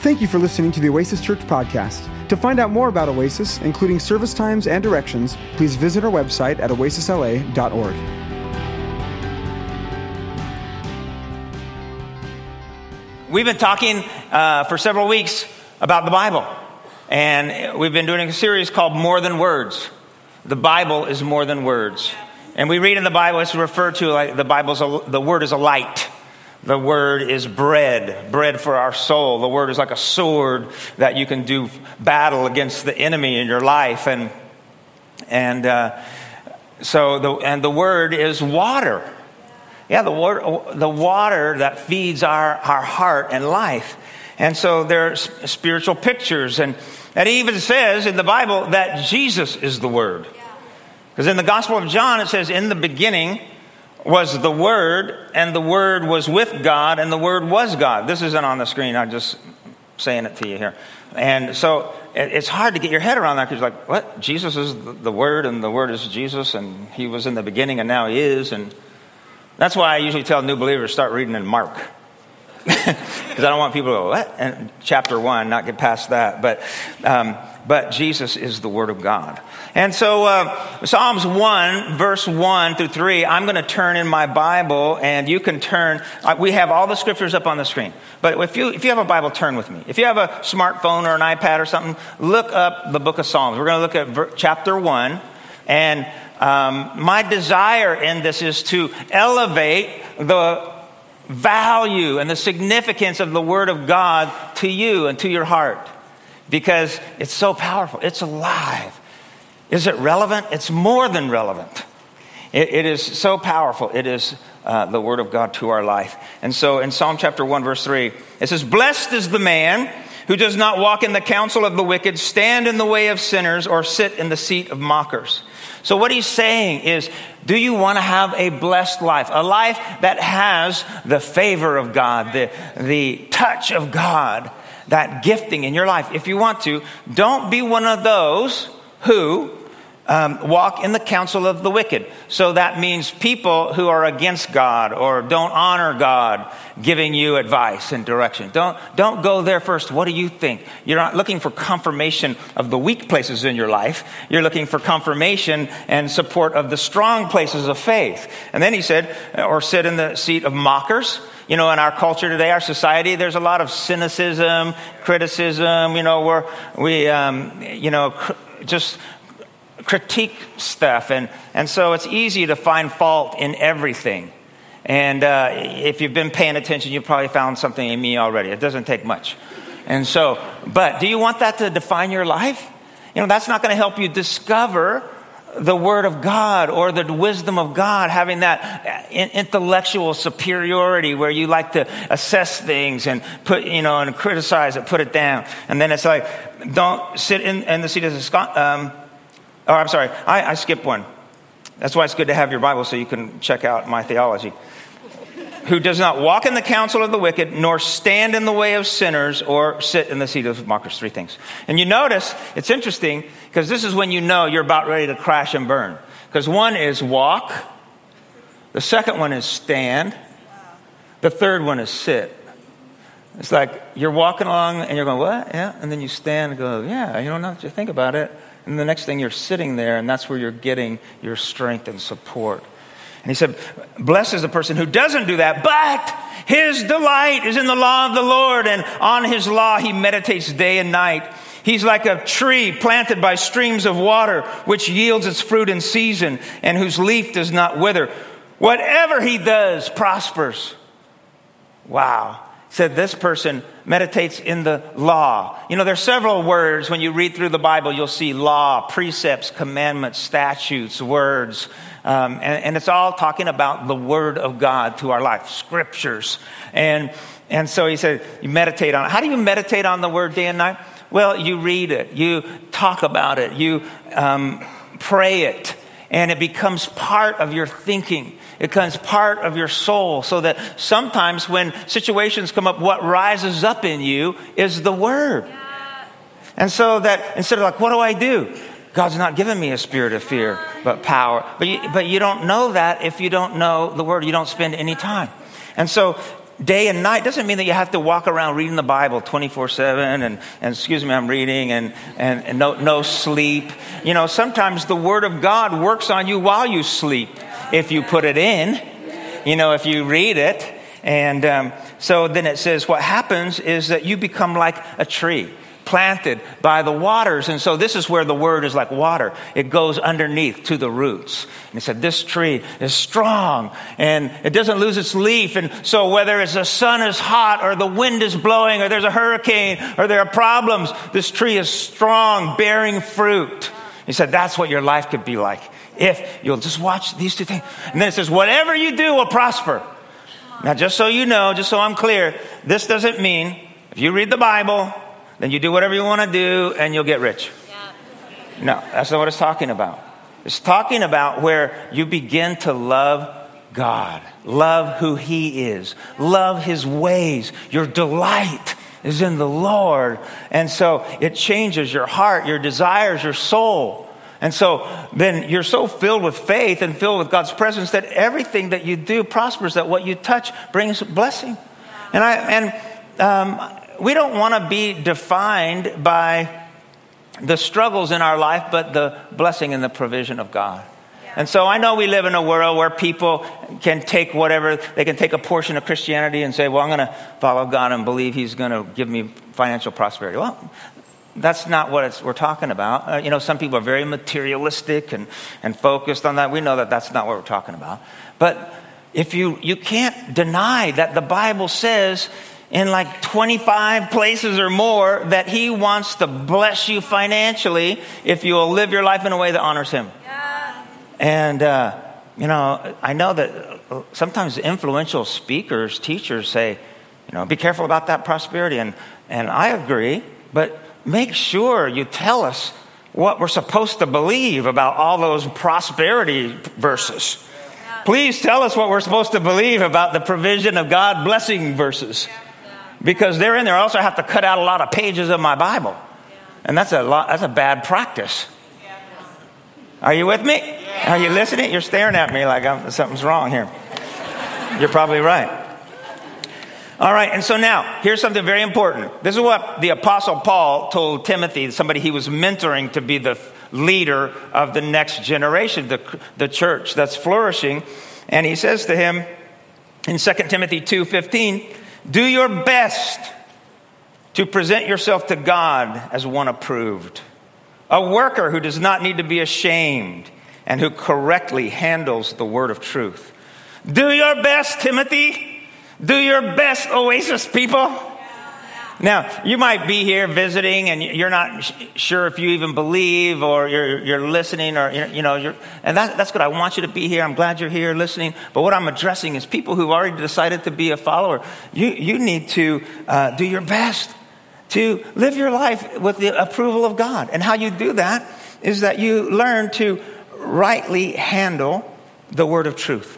Thank you for listening to the Oasis Church podcast. To find out more about Oasis, including service times and directions, please visit our website at oasisla.org. We've been talking for several weeks about the Bible, and we've been doing a series called More Than Words. The Bible is more than words. And we read in the Bible, it's referred to like the word is a light. The word is bread for our soul. The word is like a sword that you can do battle against the enemy in your life. And the word is water. Yeah, the water that feeds our heart and life. And so there's spiritual pictures. And it even says in the Bible that Jesus is the Word. Because in the Gospel of John, it says, in the beginning was the Word, and the Word was with God, and the Word was God. This isn't on the screen. I'm just saying it to you here. And so it's hard to get your head around that because you're like, what? Jesus is the Word, and the Word is Jesus, and He was in the beginning, and now He is. And that's why I usually tell new believers, start reading in Mark. Because I don't want people to go, what? And chapter 1, not get past that. But Jesus is the Word of God. And so Psalms 1, verse 1 through 3, I'm going to turn in my Bible, and you can turn. We have all the scriptures up on the screen. But if you have a Bible, turn with me. If you have a smartphone or an iPad or something, look up the book of Psalms. We're going to look at chapter 1. And my desire in this is to elevate the value and the significance of the Word of God to you and to your heart. Because it's so powerful. It's alive. Is it relevant? It's more than relevant. It is so powerful. It is the Word of God to our life. And so in Psalm chapter 1, verse 3, it says, blessed is the man who does not walk in the counsel of the wicked, stand in the way of sinners, or sit in the seat of mockers. So what he's saying is, do you want to have a blessed life? A life that has the favor of God, the touch of God, that gifting in your life. If you want to, don't be one of those who walk in the counsel of the wicked. So that means people who are against God or don't honor God giving you advice and direction. Don't go there first. What do you think? You're not looking for confirmation of the weak places in your life. You're looking for confirmation and support of the strong places of faith. And then he said, or sit in the seat of mockers. You know, in our culture today, our society, there's a lot of cynicism, criticism, where we just critique stuff. And so it's easy to find fault in everything. And if you've been paying attention, you've probably found something in me already. It doesn't take much. And so, but do you want that to define your life? That's not going to help you discover the Word of God or the wisdom of God, having that intellectual superiority where you like to assess things and put, and criticize it, put it down. And then it's like, don't sit in the seat of the I skipped one. That's why it's good to have your Bible so you can check out my theology. Who does not walk in the counsel of the wicked, nor stand in the way of sinners, or sit in the seat of mockers. 3 things. And you notice, it's interesting, because this is when you know you're about ready to crash and burn. Because one is walk. The second one is stand. The third one is sit. It's like you're walking along and you're going, what? Yeah. And then you stand and go, yeah, now that you think about it. And the next thing you're sitting there, and that's where you're getting your strength and support. And he said, blessed is the person who doesn't do that, but his delight is in the law of the Lord, and on his law he meditates day and night. He's like a tree planted by streams of water, which yields its fruit in season, and whose leaf does not wither. Whatever he does prospers. Wow. Said this person meditates in the law. There's several words. When you read through the Bible, you'll see law, precepts, commandments, statutes, words. And it's all talking about the Word of God to our life, scriptures. And so he said, you meditate on it. How do you meditate on the Word day and night? Well, you read it. You talk about it. You pray it. And it becomes part of your thinking. It becomes part of your soul, so that sometimes when situations come up, what rises up in you is the Word. Yeah. And so that instead of like, what do I do? God's not given me a spirit of fear, but power. But you don't know that if you don't know the Word. You don't spend any time. And so day and night doesn't mean that you have to walk around reading the Bible 24/7 and excuse me, I'm reading and no sleep. You know, sometimes the Word of God works on you while you sleep if you put it in, you know, if you read it. And so then it says what happens is that you become like a tree planted by the waters. And so this is where the word is like water. It goes underneath to the roots. And he said, this tree is strong and it doesn't lose its leaf. And so whether it's the sun is hot or the wind is blowing or there's a hurricane or there are problems, this tree is strong, bearing fruit. He said, that's what your life could be like if you'll just watch these two things. And then it says, whatever you do will prosper. Now, just so you know, just so I'm clear, this doesn't mean if you read the Bible, then you do whatever you want to do and you'll get rich. Yeah. No, that's not what it's talking about. It's talking about where you begin to love God, love who He is, love His ways. Your delight is in the Lord. And so it changes your heart, your desires, your soul. And so then you're so filled with faith and filled with God's presence that everything that you do prospers, that what you touch brings blessing. And we don't want to be defined by the struggles in our life, but the blessing and the provision of God. And so I know we live in a world where people can take whatever, they can take a portion of Christianity and say, well, I'm going to follow God and believe He's going to give me financial prosperity. Well, that's not what we're talking about. Some people are very materialistic and focused on that. We know that that's not what we're talking about. But if you can't deny that the Bible says in like 25 places or more that He wants to bless you financially if you will live your life in a way that honors Him. Yeah. And, I know that sometimes influential speakers, teachers say, be careful about that prosperity. And I agree, but make sure you tell us what we're supposed to believe about all those prosperity verses. Please tell us what we're supposed to believe about the provision of God blessing verses. Because they're in there. I also have to cut out a lot of pages of my Bible. And that's a bad practice. Are you with me? Are you listening? You're staring at me like something's wrong here. You're probably right. All right, and so now, here's something very important. This is what the Apostle Paul told Timothy, somebody he was mentoring to be the leader of the next generation, the church that's flourishing. And he says to him in 2 Timothy 2:15, do your best to present yourself to God as one approved, a worker who does not need to be ashamed and who correctly handles the word of truth. Do your best, Timothy. Do your best, Oasis people. Now, you might be here visiting and you're not sure if you even believe or you're listening or, and that's good. I want you to be here. I'm glad you're here listening. But what I'm addressing is people who've already decided to be a follower. You need to do your best to live your life with the approval of God. And how you do that is that you learn to rightly handle the word of truth.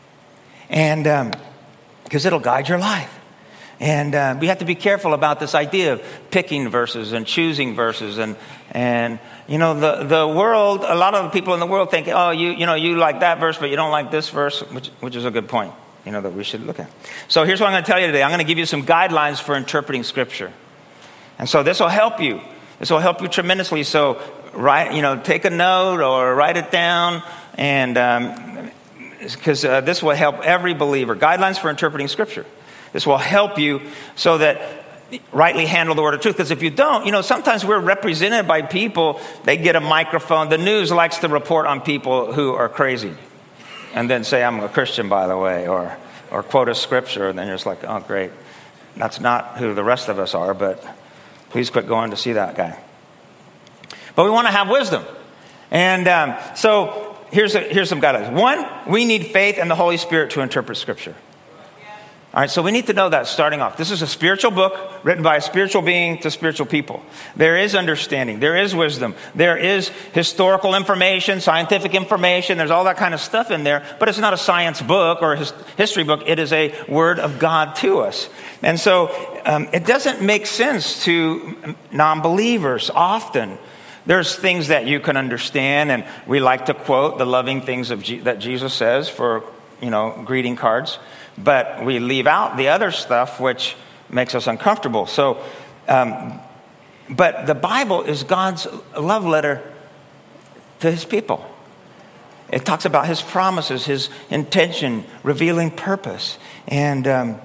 And because it'll guide your life. And we have to be careful about this idea of picking verses and choosing verses. And the world, a lot of the people in the world think, oh, you like that verse, but you don't like this verse, which is a good point, that we should look at. So here's what I'm going to tell you today. I'm going to give you some guidelines for interpreting Scripture. And so this will help you. This will help you tremendously. So take a note or write it down and because this will help every believer. Guidelines for interpreting Scripture. This will help you so that rightly handle the word of truth. Because if you don't, sometimes we're represented by people. They get a microphone. The news likes to report on people who are crazy. And then say, I'm a Christian, by the way. Or quote a scripture. And then you're just like, oh, great. That's not who the rest of us are. But please quit going to see that guy. But we want to have wisdom. And so here's some guidelines. One, we need faith and the Holy Spirit to interpret Scripture. All right, so we need to know that starting off. This is a spiritual book written by a spiritual being to spiritual people. There is understanding. There is wisdom. There is historical information, scientific information. There's all that kind of stuff in there. But it's not a science book or a history book. It is a word of God to us. And so it doesn't make sense to non-believers often. There's things that you can understand, and we like to quote the loving things that Jesus says for greeting cards, but we leave out the other stuff which makes us uncomfortable. So, but the Bible is God's love letter to his people. It talks about his promises, his intention, revealing purpose. And, there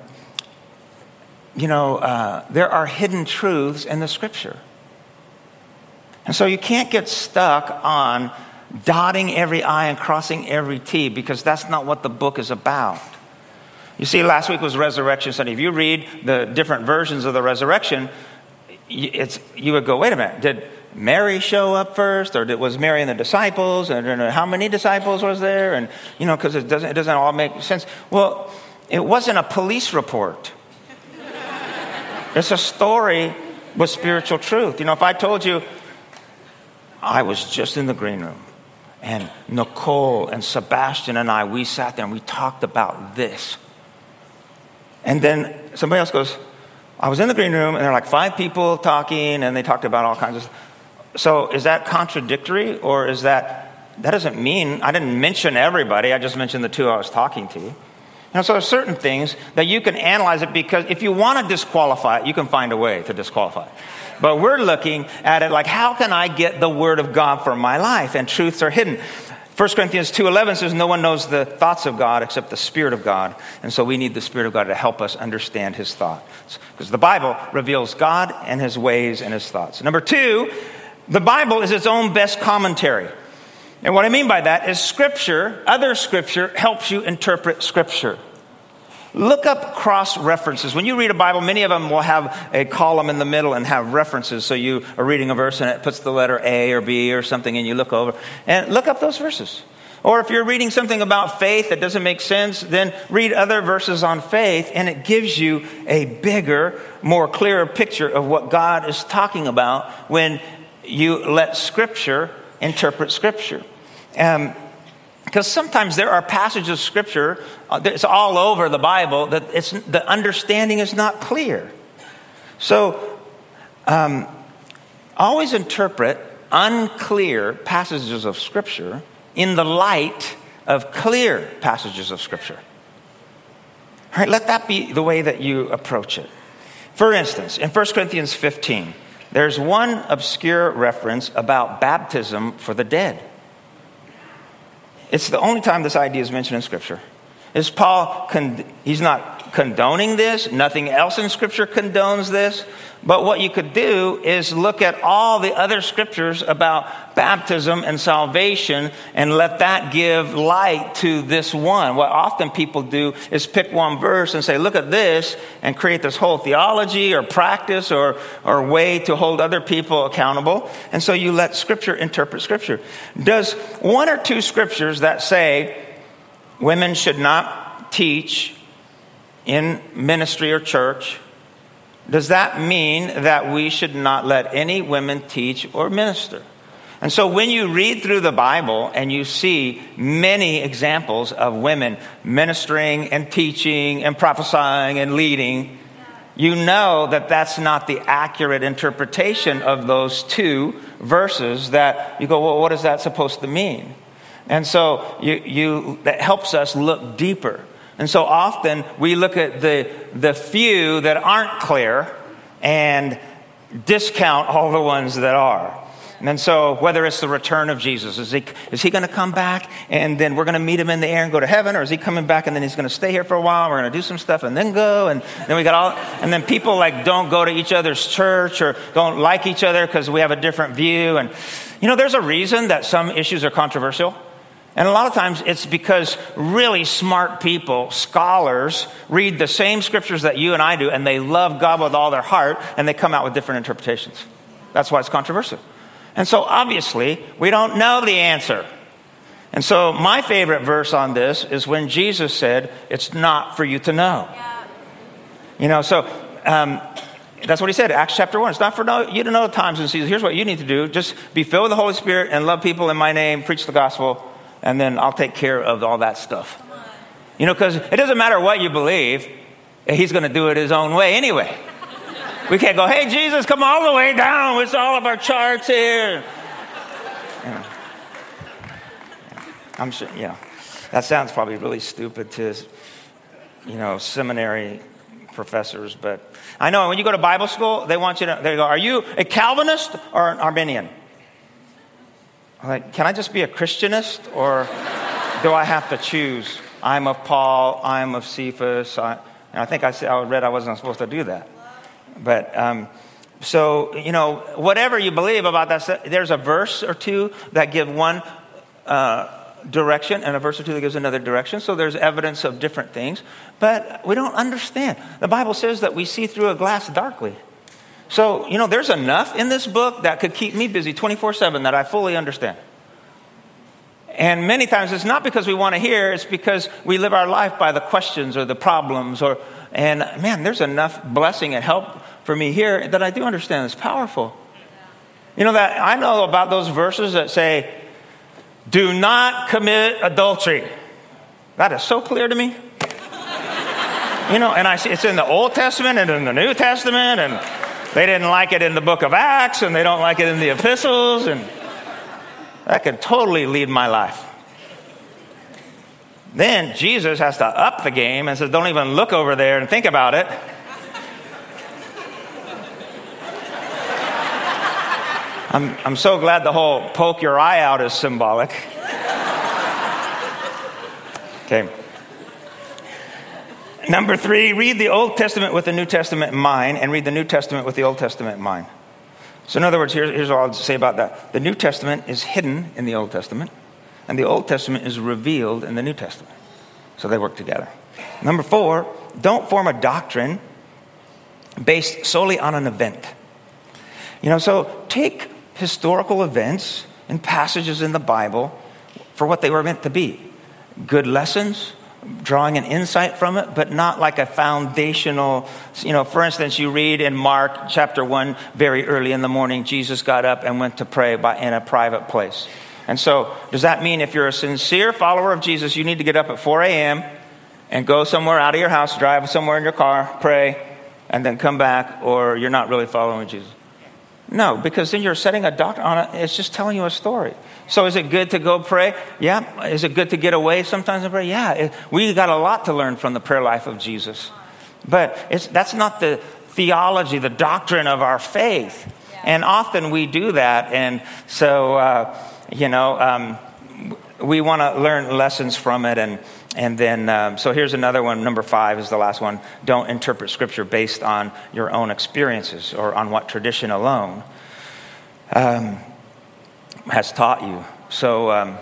are hidden truths in the scripture. And so you can't get stuck on dotting every I and crossing every T, because that's not what the book is about. You see, last week was Resurrection Sunday. If you read the different versions of the resurrection, you would go, wait a minute, did Mary show up first, or was Mary and the disciples, and how many disciples was there? And because it doesn't all make sense. Well, it wasn't a police report. It's a story with spiritual truth. If I told you I was just in the green room, and Nicole and Sebastian and I, we sat there and we talked about this, and then somebody else goes, I was in the green room, and there were like 5 people talking, and they talked about all kinds of stuff. So is that contradictory, or is that doesn't mean, I didn't mention everybody, I just mentioned the 2 I was talking to. So there's certain things that you can analyze it, because if you want to disqualify it, you can find a way to disqualify it. But we're looking at it like, how can I get the word of God for my life? And truths are hidden. 1 Corinthians 2:11 says, no one knows the thoughts of God except the Spirit of God. And so we need the Spirit of God to help us understand his thoughts. Because the Bible reveals God and his ways and his thoughts. Number 2, the Bible is its own best commentary. And what I mean by that is other scripture helps you interpret scripture. Look up cross references. When you read a Bible, many of them will have a column in the middle and have references. So you are reading a verse and it puts the letter A or B or something, and you look over and look up those verses. Or if you're reading something about faith that doesn't make sense, then read other verses on faith, and it gives you a bigger, more clearer picture of what God is talking about when you let Scripture interpret Scripture. Because sometimes there are passages of Scripture that's all over the Bible that the understanding is not clear. So always interpret unclear passages of Scripture in the light of clear passages of Scripture. All right, let that be the way that you approach it. For instance, in 1 Corinthians 15, there's one obscure reference about baptism for the dead. It's the only time this idea is mentioned in Scripture. Is Paul, he's not condoning this. Nothing else in Scripture condones this. But what you could do is look at all the other Scriptures about baptism and salvation and let that give light to this one. What often people do is pick one verse and say, look at this, and create this whole theology or practice or way to hold other people accountable. And so you let Scripture interpret Scripture. Does 1 or 2 Scriptures that say women should not teach in ministry or church, does that mean that we should not let any women teach or minister? And so when you read through the Bible and you see many examples of women ministering and teaching and prophesying and leading, you know that that's not the accurate interpretation of those 2 verses that you go, well, what is that supposed to mean? And so that helps us look deeper. And so often we look at the few that aren't clear and discount all the ones that are. And so whether it's the return of Jesus, is he going to come back and then we're going to meet him in the air and go to heaven? Or is he coming back and then he's going to stay here for a while? We're going to do some stuff and then go. And then we got and then people don't go to each other's church or don't like each other because we have a different view. And there's a reason that some issues are controversial. And a lot of times it's because really smart people, scholars, read the same scriptures that you and I do, and they love God with all their heart, and they come out with different interpretations. That's why it's controversial. And so obviously, we don't know the answer. And so my favorite verse on this is when Jesus said, it's not for you to know. That's what he said, Acts chapter 1. It's not for you to know the times and seasons. Here's what you need to do. Just be filled with the Holy Spirit and love people in my name, preach the gospel, and then I'll take care of all that stuff. Because it doesn't matter what you believe. He's going to do it his own way anyway. We can't go, hey, Jesus, come all the way down with all of our charts here. I'm sure, That sounds probably really stupid to, seminary professors, but I know when you go to Bible school, they go, are you a Calvinist or an Arminian? I'm like, can I just be a Christianist, or do I have to choose? I'm of Paul, I'm of Cephas. And I think I read I wasn't supposed to do that. But, so, whatever you believe about that, there's a verse or two that give one direction and a verse or two that gives another direction. So there's evidence of different things, but we don't understand. The Bible says that we see through a glass darkly. So, there's enough in this book that could keep me busy 24/7 that I fully understand. And many times it's not because we want to hear, it's because we live our life by the questions or the problems and man, there's enough blessing and help for me here that I do understand. It's powerful. That I know about those verses that say, do not commit adultery. That is so clear to me. And I see it's in the Old Testament and in the New Testament, and they didn't like it in the book of Acts, and they don't like it in the epistles, and that could totally lead my life. Then Jesus has to up the game and says, don't even look over there and think about it. I'm so glad the whole poke your eye out is symbolic. Okay. Number 3, read the Old Testament with the New Testament in mind, and read the New Testament with the Old Testament in mind. So in other words, here's what I'll say about that. The New Testament is hidden in the Old Testament, and the Old Testament is revealed in the New Testament. So they work together. Number 4, don't form a doctrine based solely on an event. So take historical events and passages in the Bible for what they were meant to be. Good lessons, drawing an insight from it, but not like a foundational, for instance, you read in Mark chapter 1, very early in the morning, Jesus got up and went to pray in a private place. And so does that mean if you're a sincere follower of Jesus, you need to get up at 4 a.m. and go somewhere out of your house, drive somewhere in your car, pray, and then come back, or you're not really following Jesus? No, because then you're setting a doctrine on it. It's just telling you a story. So is it good to go pray? Yeah. Is it good to get away sometimes and pray? Yeah. We got a lot to learn from the prayer life of Jesus. But that's not the theology, the doctrine of our faith. Yeah. And often we do that. And so, we want to learn lessons from it. And then, so here's another one. Number 5 is the last one. Don't interpret Scripture based on your own experiences or on what tradition alone has taught you. So,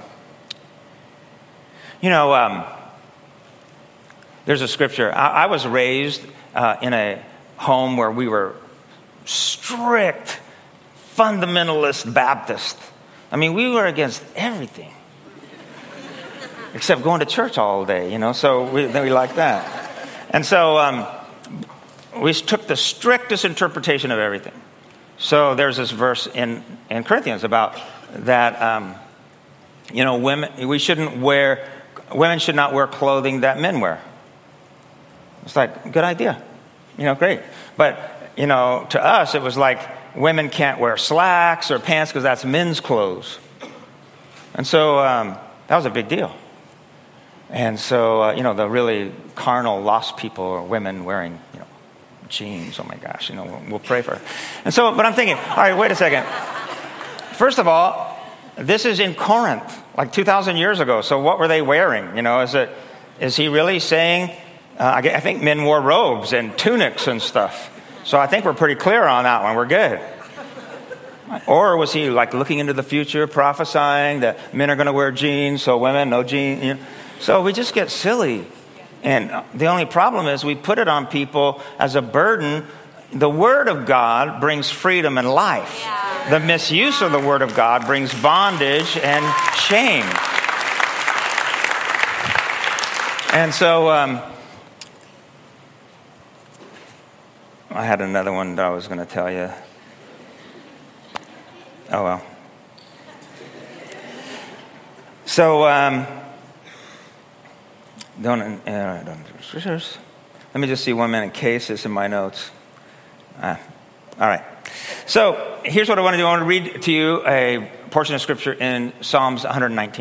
there's a scripture. I was raised in a home where we were strict, fundamentalist Baptist. I mean, we were against everything. Except going to church all day, so we like that. And so we took the strictest interpretation of everything. So there's this verse in Corinthians about that, women should not wear clothing that men wear. It's like, good idea, great. But, to us, it was like women can't wear slacks or pants because that's men's clothes. And so that was a big deal. And so, the really carnal, lost people are women wearing, jeans. Oh my gosh, we'll pray for her. And so, but I'm thinking, all right, wait a second. First of all, this is in Corinth, like 2,000 years ago. So what were they wearing? Is he really saying, I think men wore robes and tunics and stuff. So I think we're pretty clear on that one. We're good. Or was he like looking into the future, prophesying that men are going to wear jeans, so women, no jeans, So we just get silly. And the only problem is we put it on people as a burden. The Word of God brings freedom and life. Yeah. The misuse of the Word of God brings bondage and shame. And so I had another one that I was going to tell you. Oh, well. So, let me just see 1 minute. Case is in my notes. All right. So here's what I want to do. I want to read to you a portion of Scripture in Psalms 119.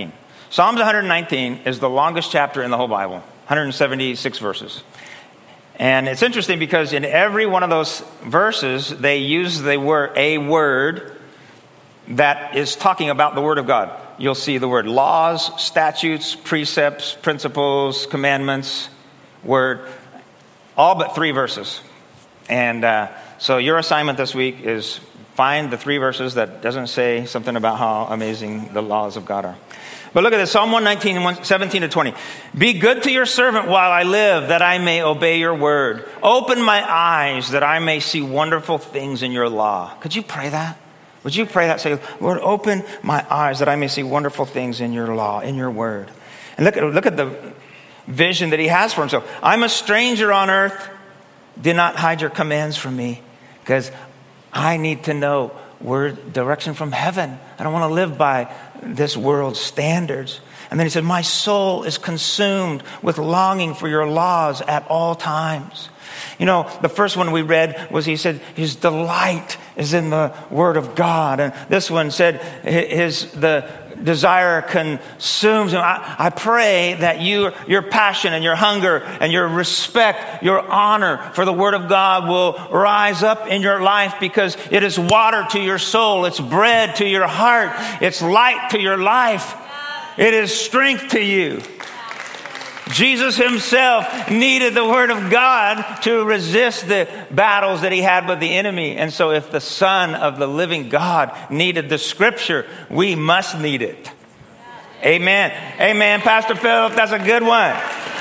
Psalms 119 is the longest chapter in the whole Bible, 176 verses. And it's interesting because in every one of those verses, they use a word that is talking about the Word of God. You'll see the word laws, statutes, precepts, principles, commandments, word, all but 3 verses. And so your assignment this week is find the 3 verses that doesn't say something about how amazing the laws of God are. But look at this, Psalm 119, 17 to 20. Be good to your servant while I live, that I may obey your word. Open my eyes, that I may see wonderful things in your law. Could you pray that? Would you pray that? Say, Lord, open my eyes, that I may see wonderful things in your law, in your word. And look at the vision that he has for himself. I'm a stranger on earth. Do not hide your commands from me, because I need to know direction from heaven. I don't want to live by this world's standards. And then he said, my soul is consumed with longing for your laws at all times. You know, the first one we read was, he said, his delight is in the word of God. And this one said, the desire consumes him. I pray that your passion and your hunger and your respect, your honor for the word of God will rise up in your life, because it is water to your soul. It's bread to your heart. It's light to your life. It is strength to you. Jesus himself needed the word of God to resist the battles that he had with the enemy. And so if the Son of the living God needed the scripture, we must need it. Amen. Amen. Pastor Philip, that's a good one.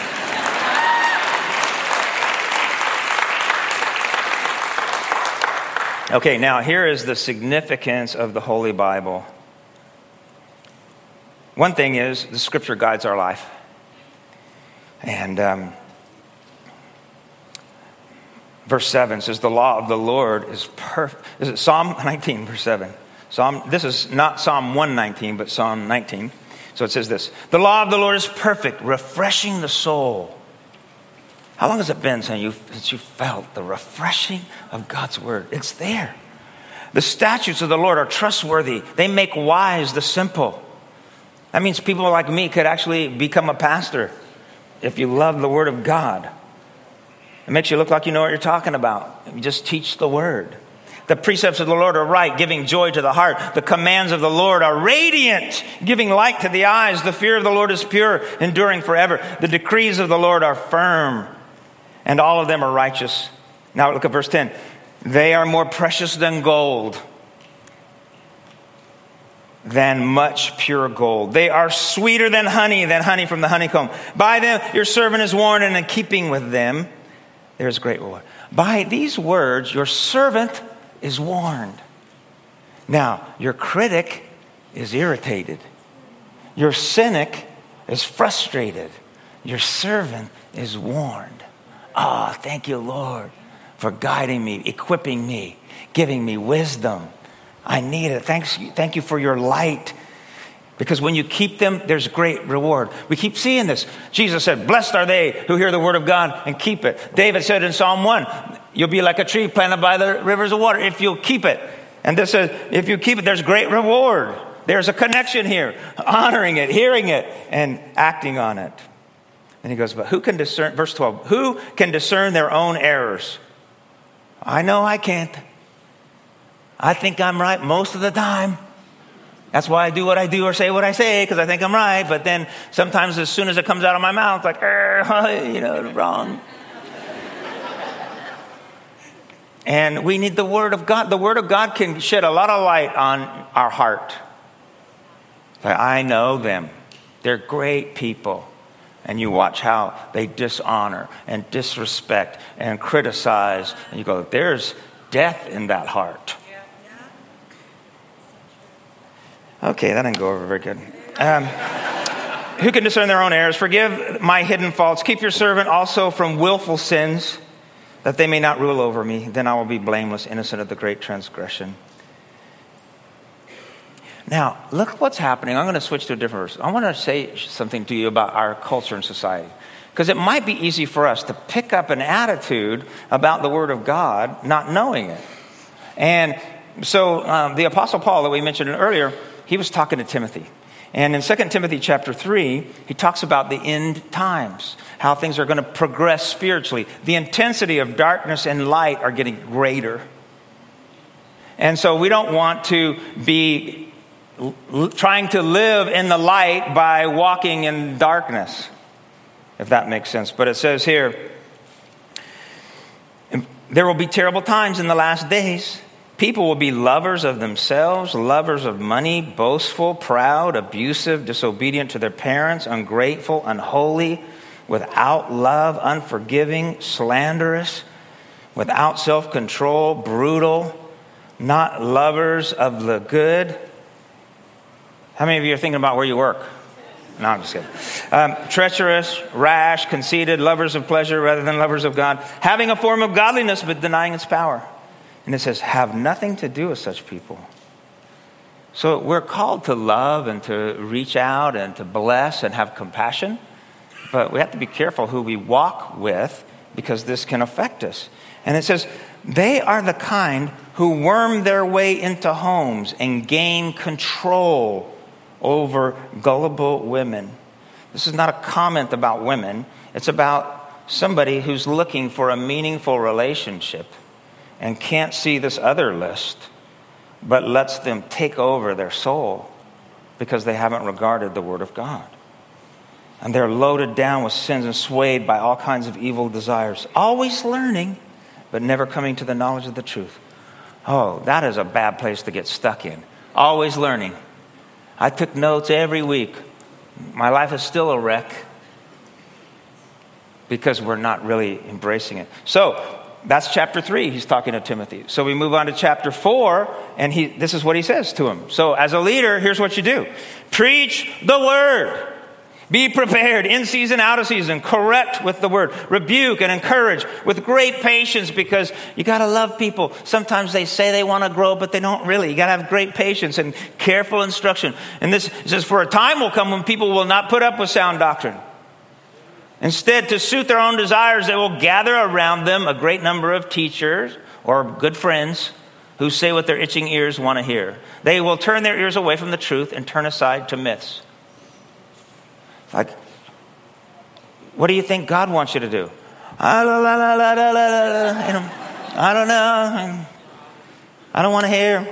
Okay, now here is the significance of the Holy Bible. One thing is, the scripture guides our life. And verse 7 says, the law of the Lord is perfect. Is it Psalm 19, verse 7? This is not Psalm 119, but Psalm 19. So it says this, the law of the Lord is perfect, refreshing the soul. How long has it been since you felt the refreshing of God's word? It's there. The statutes of the Lord are trustworthy. They make wise the simple. That means people like me could actually become a pastor if you love the word of God. It makes you look like you know what you're talking about. You just teach the word. The precepts of the Lord are right, giving joy to the heart. The commands of the Lord are radiant, giving light to the eyes. The fear of the Lord is pure, enduring forever. The decrees of the Lord are firm, and all of them are righteous. Now look at verse 10. They are more precious than gold, than much pure gold. They are sweeter than honey from the honeycomb. By them your servant is warned, and in keeping with them there is great reward. By these words your servant is warned. Now your critic is irritated. Your cynic is frustrated. Your servant is warned. Ah, thank you, Lord, for guiding me, equipping me, giving me wisdom. I need it. Thank you for your light. Because when you keep them, there's great reward. We keep seeing this. Jesus said, blessed are they who hear the word of God and keep it. David said in Psalm 1, you'll be like a tree planted by the rivers of water if you'll keep it. And this says, if you keep it, there's great reward. There's a connection here, honoring it, hearing it, and acting on it. And he goes, but who can discern, verse 12, who can discern their own errors? I know I can't. I think I'm right most of the time. That's why I do what I do or say what I say, because I think I'm right. But then sometimes as soon as it comes out of my mouth, like, wrong. And we need the word of God. The word of God can shed a lot of light on our heart. Like, I know them. They're great people. And you watch how they dishonor and disrespect and criticize. And you go, there's death in that heart. Okay, that didn't go over very good. Who can discern their own errors? Forgive my hidden faults. Keep your servant also from willful sins, that they may not rule over me. Then I will be blameless, innocent of the great transgression. Now, look what's happening. I'm going to switch to a different verse. I want to say something to you about our culture and society. Because it might be easy for us to pick up an attitude about the Word of God, not knowing it. And so the Apostle Paul that we mentioned earlier, he was talking to Timothy. And in 2 Timothy chapter 3, he talks about the end times, how things are going to progress spiritually. The intensity of darkness and light are getting greater. And so we don't want to be trying to live in the light by walking in darkness, if that makes sense. But it says here, there will be terrible times in the last days. People will be lovers of themselves, lovers of money, boastful, proud, abusive, disobedient to their parents, ungrateful, unholy, without love, unforgiving, slanderous, without self-control, brutal, not lovers of the good. How many of you are thinking about where you work? No, I'm just kidding. Treacherous, rash, conceited, lovers of pleasure rather than lovers of God, having a form of godliness but denying its power. And it says, have nothing to do with such people. So we're called to love and to reach out and to bless and have compassion. But we have to be careful who we walk with, because this can affect us. And it says, they are the kind who worm their way into homes and gain control over gullible women. This is not a comment about women. It's about somebody who's looking for a meaningful relationship and can't see this other list, but lets them take over their soul because they haven't regarded the Word of God. And they're loaded down with sins and swayed by all kinds of evil desires, always learning, but never coming to the knowledge of the truth. Oh, that is a bad place to get stuck in. Always learning. I took notes every week. My life is still a wreck because we're not really embracing it. So, that's chapter 3. He's talking to Timothy. So we move on to chapter 4, and this is what he says to him. So as a leader, here's what you do. Preach the word. Be prepared in season, out of season. Correct with the word. Rebuke and encourage with great patience, because you got to love people. Sometimes they say they want to grow, but they don't really. You got to have great patience and careful instruction. And this says, for a time will come when people will not put up with sound doctrine. Instead, to suit their own desires, they will gather around them a great number of teachers or good friends who say what their itching ears want to hear. They will turn their ears away from the truth and turn aside to myths. Like, what do you think God wants you to do? I don't know. I don't want to hear.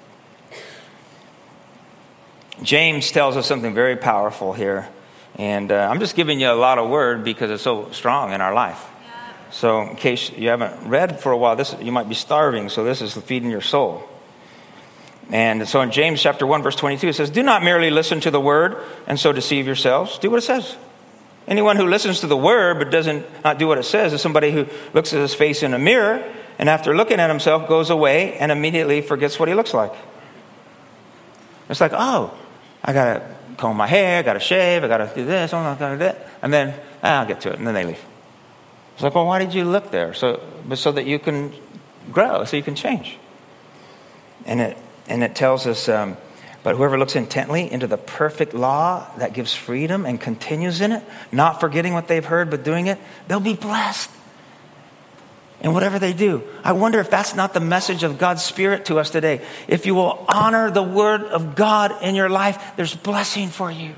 James tells us something very powerful here. And I'm just giving you a lot of word because it's so strong in our life. So in case you haven't read for a while, you might be starving. So this is feeding your soul. And so in James chapter 1, verse 22, it says, do not merely listen to the word and so deceive yourselves. Do what it says. Anyone who listens to the word but doesn't not do what it says is somebody who looks at his face in a mirror and after looking at himself goes away and immediately forgets what he looks like. It's like, oh, I got to comb my hair, I got to shave, I got to do this, I got to do that. And then I'll get to it. And then they leave. It's like, well, why did you look there? So that you can grow, so you can change. And it tells us, but whoever looks intently into the perfect law that gives freedom and continues in it, not forgetting what they've heard, but doing it, they'll be blessed in whatever they do. I wonder if that's not the message of God's Spirit to us today. If you will honor the Word of God in your life, there's blessing for you.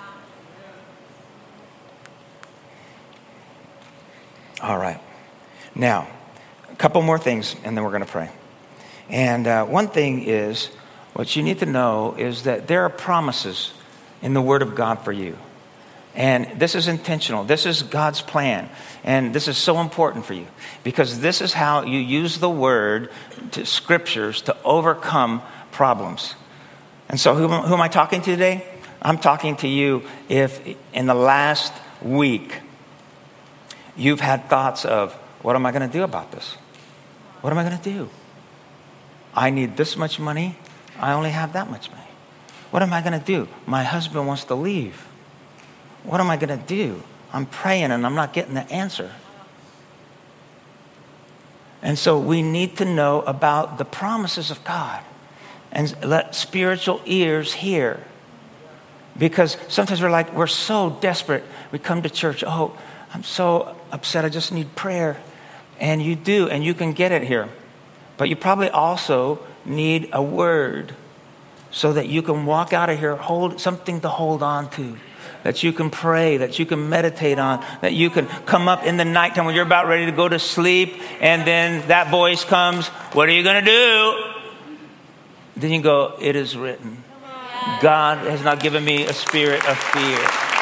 All right. Now, a couple more things, and then we're going to pray. And one thing is, what you need to know is that there are promises in the Word of God for you. And this is intentional. This is God's plan. And this is so important for you because this is how you use the word, to scriptures, to overcome problems. And so who am I talking to today? I'm talking to you if in the last week you've had thoughts of, what am I going to do about this? What am I going to do? I need this much money. I only have that much money. What am I going to do? My husband wants to leave. What am I going to do? I'm praying and I'm not getting the answer. And so we need to know about the promises of God and let spiritual ears hear. Because sometimes we're so desperate. We come to church, oh, I'm so upset, I just need prayer. And you do, and you can get it here. But you probably also need a word so that you can walk out of here, hold something to hold on to, that you can pray, that you can meditate on, that you can come up in the nighttime when you're about ready to go to sleep, and then that voice comes, what are you going to do? Then you go, it is written. God has not given me a spirit of fear.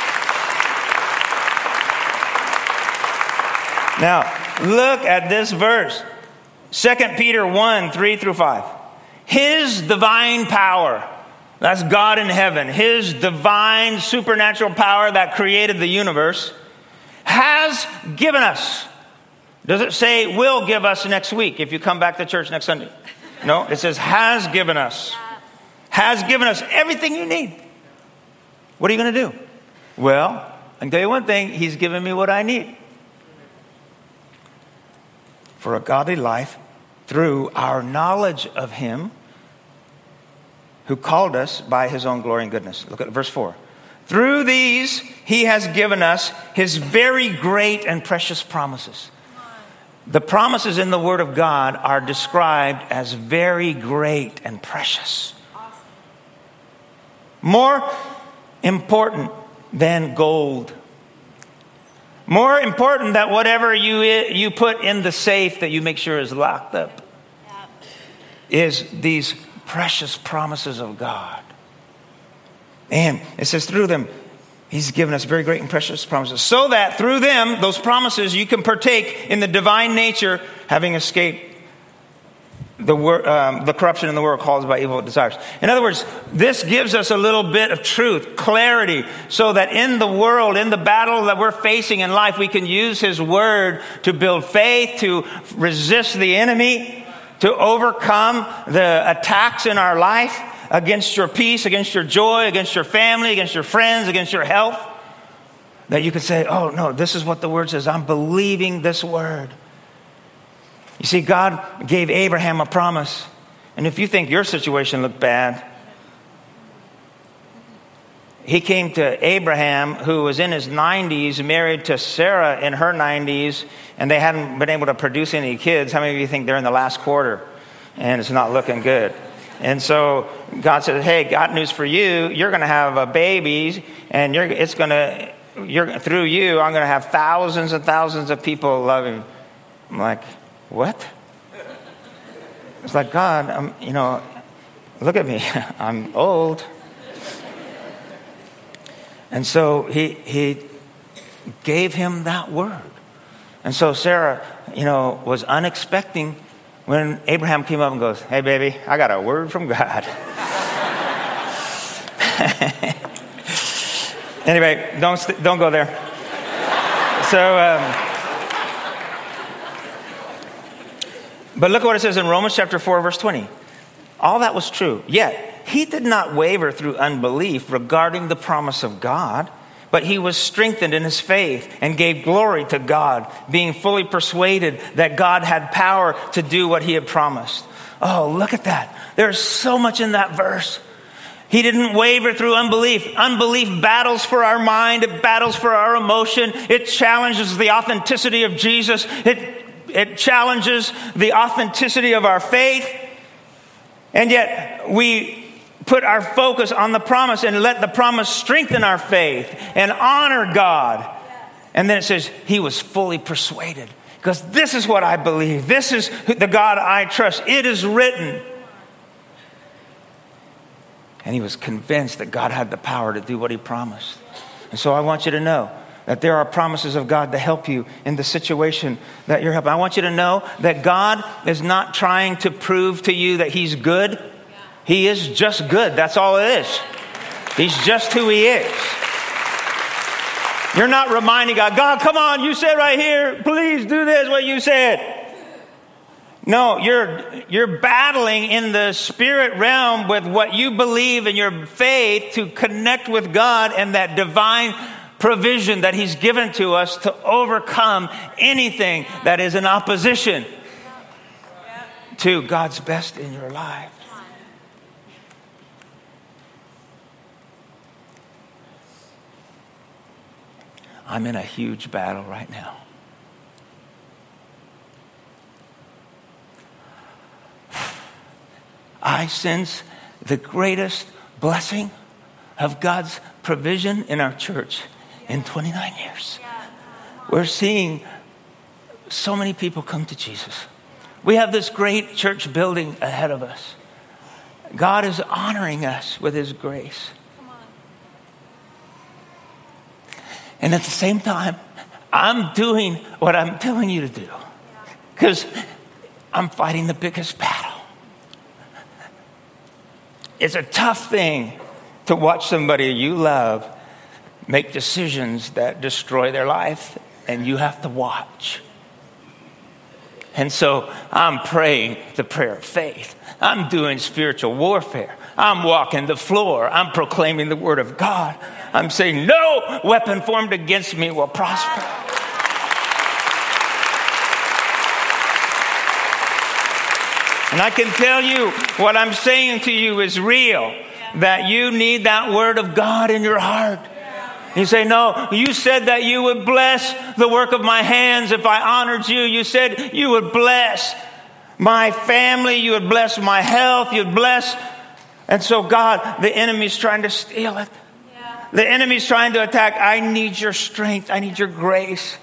Now, look at this verse. 2 Peter 1, 3 through 5. His divine power, that's God in heaven, his divine supernatural power that created the universe, has given us. Does it say will give us next week if you come back to church next Sunday? No, it says has given us. Has given us everything you need. What are you going to do? Well, I can tell you one thing. He's given me what I need for a godly life through our knowledge of him who called us by his own glory and goodness. Look at verse 4. Through these, he has given us his very great and precious promises. The promises in the Word of God are described as very great and precious. More important than gold. More important than whatever you put in the safe that you make sure is locked up. Is these precious promises of God. And it says through them, he's given us very great and precious promises. So that through them, those promises, you can partake in the divine nature, having escaped the corruption in the world caused by evil desires. In other words, this gives us a little bit of truth, clarity, so that in the world, in the battle that we're facing in life, we can use his word to build faith, to resist the enemy, to overcome the attacks in our life against your peace, against your joy, against your family, against your friends, against your health. That you can say, oh no, this is what the word says. I'm believing this word. You see, God gave Abraham a promise. And if you think your situation looked bad, he came to Abraham, who was in his 90s, married to Sarah in her 90s, and they hadn't been able to produce any kids. How many of you think they're in the last quarter and it's not looking good? And so God said, hey, got news for you. You're going to have a baby, and through you, I'm going to have thousands and thousands of people loving. I'm like, what? It's like, God, look at me. I'm old. And so he gave him that word. And so Sarah, was unexpecting when Abraham came up and goes, hey, baby, I got a word from God. Anyway, don't go there. So, but look at what it says in Romans chapter 4, verse 20. All that was true. Yet, he did not waver through unbelief regarding the promise of God, but he was strengthened in his faith and gave glory to God, being fully persuaded that God had power to do what he had promised. Oh, look at that. There's so much in that verse. He didn't waver through unbelief. Unbelief battles for our mind. It battles for our emotion. It challenges the authenticity of Jesus. It challenges the authenticity of our faith. And yet we put our focus on the promise and let the promise strengthen our faith and honor God. And then it says he was fully persuaded, because this is what I believe. This is the God I trust. It is written. And he was convinced that God had the power to do what he promised. And so I want you to know that there are promises of God to help you in the situation that you're helping. I want you to know that God is not trying to prove to you that he's good. He is just good. That's all it is. He's just who he is. You're not reminding God, God, come on, you said right here, please do this, what you said. No, you're battling in the spirit realm with what you believe in your faith to connect with God and that divine provision that he's given to us to overcome anything that is in opposition to God's best in your life. I'm in a huge battle right now. I sense the greatest blessing of God's provision in our church in 29 years. We're seeing so many people come to Jesus. We have this great church building ahead of us. God is honoring us with his grace. And at the same time, I'm doing what I'm telling you to do. Because I'm fighting the biggest battle. It's a tough thing to watch somebody you love make decisions that destroy their life, and you have to watch. And so I'm praying the prayer of faith. I'm doing spiritual warfare. I'm walking the floor. I'm proclaiming the word of God. I'm saying, no weapon formed against me will prosper. And I can tell you what I'm saying to you is real, that you need that word of God in your heart. You say, no, you said that you would bless the work of my hands if I honored you. You said you would bless my family. You would bless my health. You'd bless. And so, God, the enemy's trying to steal it. The enemy's trying to attack. I need your strength. I need your grace.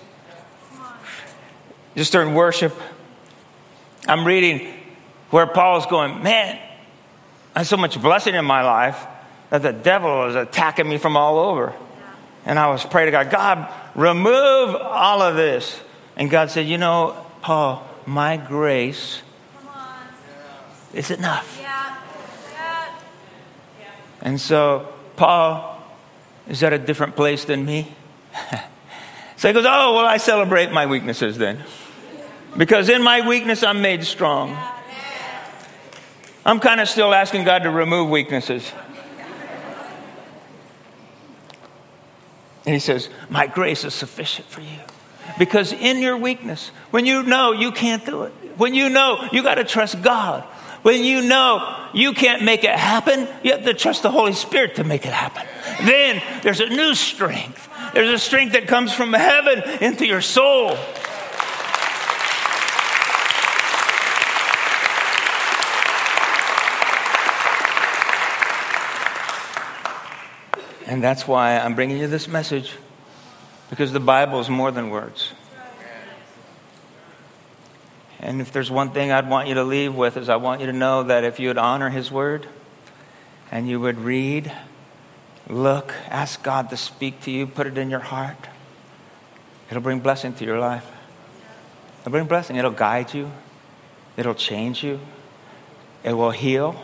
Just during worship, I'm reading where Paul's going, man, I have so much blessing in my life that the devil is attacking me from all over. And I was praying to God, God, remove all of this. And God said, you know, Paul, my grace is enough. And so Paul is at a different place than me. So he goes, oh, well, I celebrate my weaknesses then. Because in my weakness, I'm made strong. I'm kind of still asking God to remove weaknesses. And he says, my grace is sufficient for you. Because in your weakness, when you know you can't do it, when you know you got to trust God, when you know you can't make it happen, you have to trust the Holy Spirit to make it happen. Then there's a new strength. There's a strength that comes from heaven into your soul. And that's why I'm bringing you this message, because the Bible is more than words. And if there's one thing I'd want you to leave with is I want you to know that if you would honor his word and you would read, look, ask God to speak to you, put it in your heart, it'll bring blessing to your life. It'll bring blessing. It'll guide you. It'll change you. It will heal.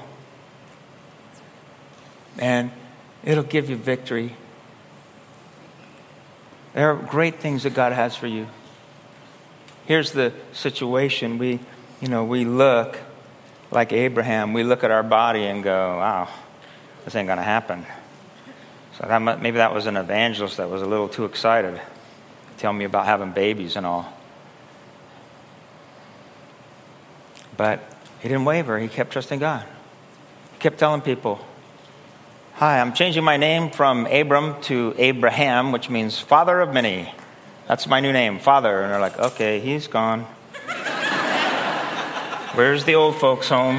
And it'll give you victory. There are great things that God has for you. Here's the situation. We look like Abraham. We look at our body and go, wow, this ain't going to happen. So maybe that was an evangelist that was a little too excited to tell me about having babies and all. But he didn't waver. He kept trusting God. He kept telling people, hi, I'm changing my name from Abram to Abraham, which means father of many. That's my new name, Father. And they're like, okay, he's gone. Where's the old folks' home?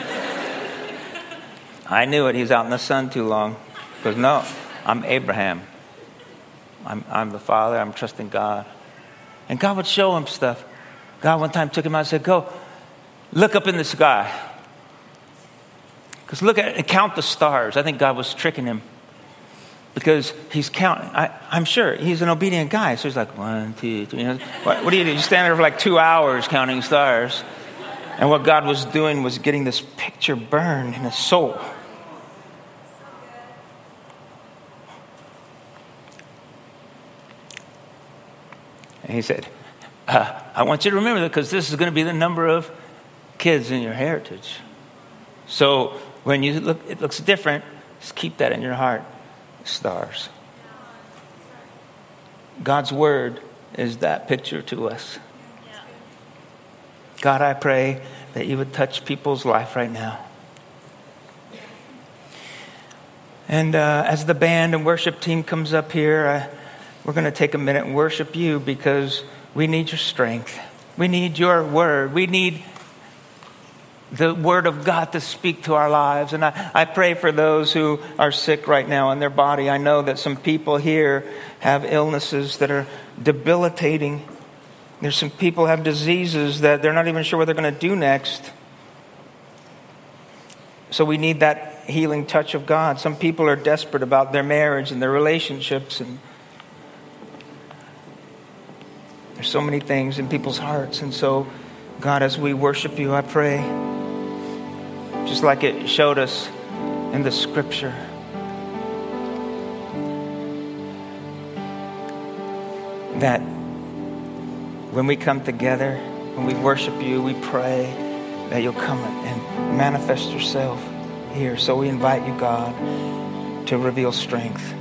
I knew it. He's out in the sun too long. He goes, no, I'm Abraham. I'm the father. I'm trusting God. And God would show him stuff. God one time took him out and said, go, look up in the sky. Because look at and count the stars. I think God was tricking him. Because he's counting. I'm sure he's an obedient guy. So he's like, 1, 2, 3. What do? You stand there for like 2 hours counting stars. And what God was doing was getting this picture burned in his soul. And he said, I want you to remember that because this is going to be the number of kids in your heritage. So when you look, it looks different. Just keep that in your heart. Stars. God's word is that picture to us. God, I pray that you would touch people's life right now. And as the band and worship team comes up here, we're going to take a minute and worship you because we need your strength. We need your word. We need the word of God to speak to our lives. And I pray for those who are sick right now in their body. I know that some people here have illnesses that are debilitating. There's some people who have diseases that they're not even sure what they're going to do next. So we need that healing touch of God. Some people are desperate about their marriage and their relationships, and there's so many things in people's hearts. And so, God, as we worship you, I pray, just like it showed us in the scripture, that when we come together, when we worship you, we pray that you'll come and manifest yourself here. So we invite you, God, to reveal strength.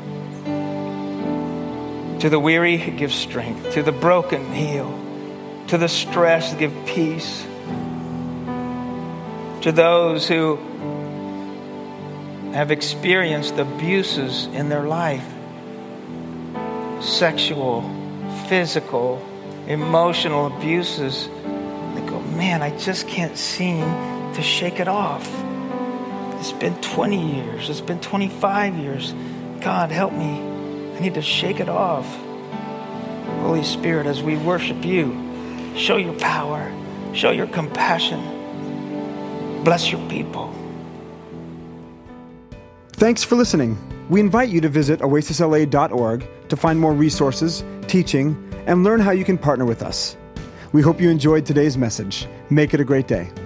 To the weary, give strength. To the broken, heal. To the stressed, give peace. To those who have experienced abuses in their life, sexual, physical, emotional abuses, they go, man, I just can't seem to shake it off. It's been 20 years. It's been 25 years. God, help me. I need to shake it off. Holy Spirit, as we worship you, show your power, show your compassion. Bless your people. Thanks for listening. We invite you to visit oasisla.org to find more resources, teaching, and learn how you can partner with us. We hope you enjoyed today's message. Make it a great day.